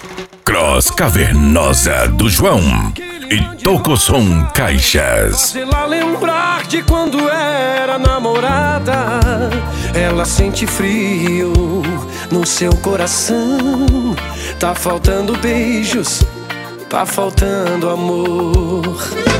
Cross Cavernosa do João e Tocosom Caixas. Faz ela lembrar de quando era namorada. Ela sente frio no seu coração. Tá faltando beijos, tá faltando amor.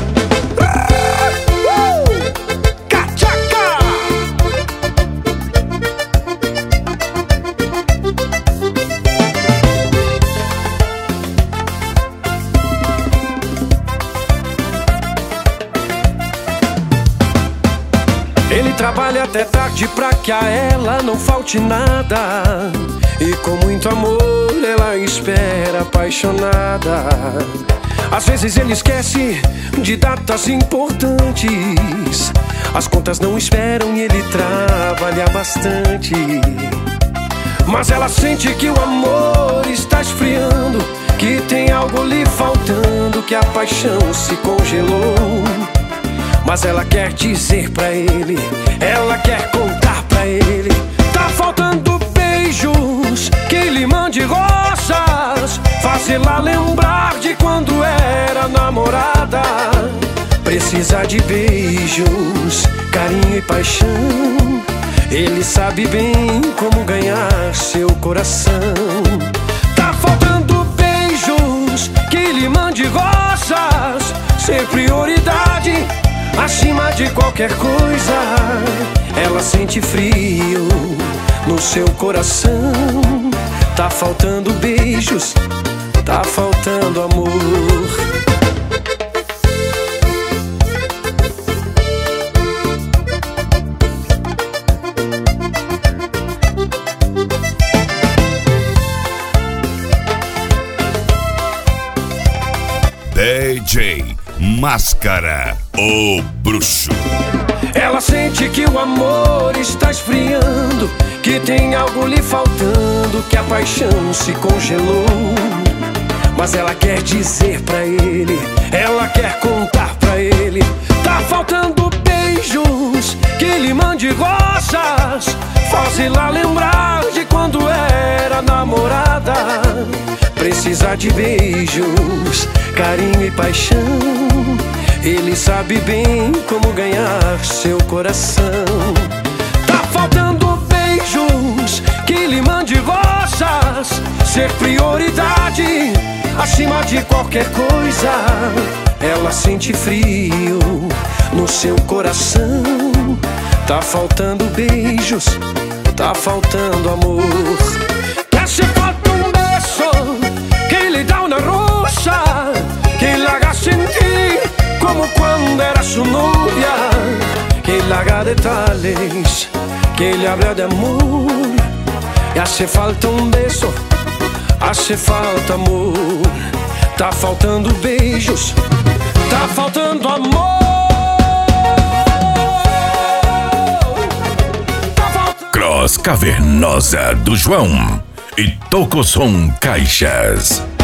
Ele trabalha até tarde pra que a ela não falte nada. E com muito amor ela espera apaixonada. Às vezes ele esquece de datas importantes. As contas não esperam e ele trabalha bastante. Mas ela sente que o amor está esfriando, que tem algo lhe faltando, que a paixão se congelou. Mas ela quer dizer pra ele, ela quer contar pra ele. Tá faltando beijos, que ele mande rosas, fazê-la lembrar de quando era namorada. Precisa de beijos, carinho e paixão. Ele sabe bem como ganhar seu coração. Tá faltando beijos, que ele mande rosas, ser prioridade acima de qualquer coisa. Ela sente frio no seu coração. Tá faltando beijos, tá faltando amor. DJ Máscara, o bruxo. Ela sente que o amor está esfriando, que tem algo lhe faltando, que a paixão se congelou. Mas ela quer dizer pra ele, ela quer contar pra ele. Tá faltando beijos, que ele mande rosas, faz-la lembrar de quando era namorada. Precisa de beijos, carinho e paixão. Ele sabe bem como ganhar seu coração. Tá faltando beijos, que ele mande rosas, ser prioridade acima de qualquer coisa. Ela sente frio no seu coração. Tá faltando beijos, tá faltando amor. Quer se falta um beijo, que lhe dá uma rosa, que la haga sentir como cuando era su novia, que la haga detalles, que le habla de amor. Y hace falta un beso, hace falta amor. Tá faltando beijos, tá faltando amor. Cross Cavernosa do João e Tocosom Caixas.